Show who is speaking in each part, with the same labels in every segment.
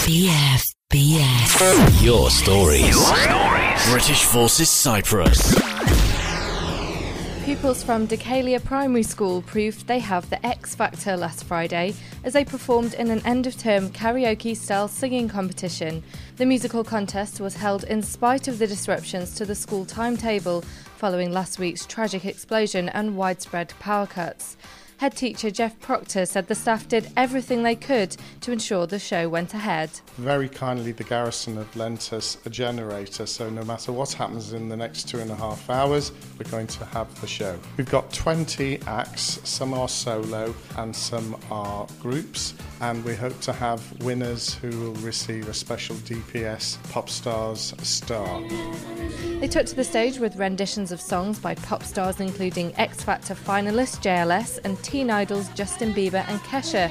Speaker 1: BFBS. Your stories. British Forces Cyprus.
Speaker 2: Pupils from Decalia Primary School proved they have the X Factor last Friday as they performed in an end-of-term karaoke-style singing competition. The musical contest was held in spite of the disruptions to the school timetable following last week's tragic explosion and widespread power cuts. Head teacher Jeff Proctor said the staff did everything they could to ensure the show went ahead.
Speaker 3: Very kindly, the garrison have lent us a generator, so no matter what happens in the next 2.5 hours, we're going to have the show. We've got 20 acts, some are solo and some are groups, and we hope to have winners who will receive a special DPS Pop Stars star.
Speaker 2: They took to the stage with renditions of songs by pop stars including X Factor finalists JLS and teen idols Justin Bieber and Kesha.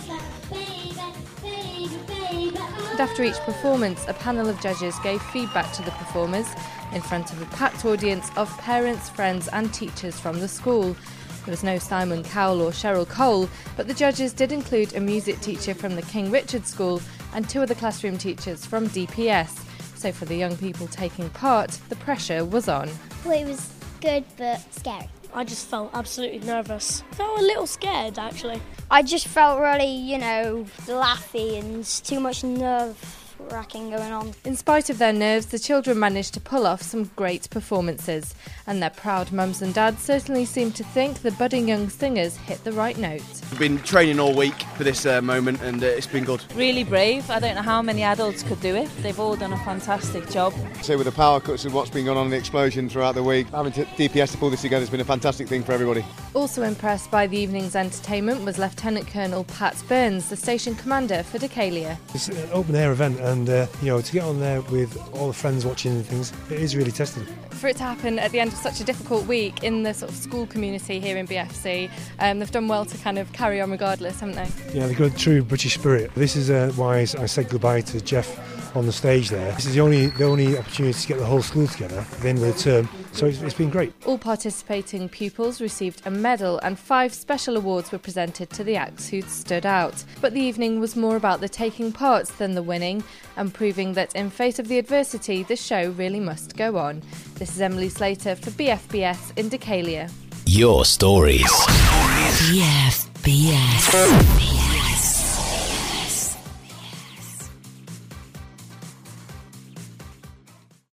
Speaker 2: And after each performance, a panel of judges gave feedback to the performers in front of a packed audience of parents, friends and teachers from the school. There was no Simon Cowell or Cheryl Cole, but the judges did include a music teacher from the King Richard School and 2 other classroom teachers from DPS. So for the young people taking part, the pressure was on.
Speaker 4: Well, it was good but scary.
Speaker 5: I just felt absolutely nervous. I felt a little scared, actually.
Speaker 4: I just felt really, laughy and too much nerve-wracking going on.
Speaker 2: In spite of their nerves, the children managed to pull off some great performances, and their proud mums and dads certainly seem to think the budding young singers hit the right note.
Speaker 6: We've been training all week for this moment and it's been good.
Speaker 7: Really brave. I don't know how many adults could do it. They've all done a fantastic job.
Speaker 8: So with the power cuts and what's been going on in the explosion throughout the week, having DPS to pull this together has been a fantastic thing for everybody.
Speaker 2: Also impressed by the evening's entertainment was Lieutenant Colonel Pat Burns, the station commander for Decalia.
Speaker 9: It's an open air event and to get on there with all the friends watching and things, it is really testing.
Speaker 2: For it to happen at the end of such a difficult week in the sort of school community here in BFC, they've done well to kind of carry on regardless, haven't they?
Speaker 9: Yeah, they've got a true British spirit. This is why I said goodbye to Jeff on the stage there. This is the only opportunity to get the whole school together at the end of the term, so it's been great.
Speaker 2: All participating pupils received a medal and 5 special awards were presented to the acts who stood out. But the evening was more about the taking parts than the winning, and proving that in face of the adversity, the show really must go on. This is Emily Slater for BFBS in Decalia.
Speaker 1: Your stories. BFBS.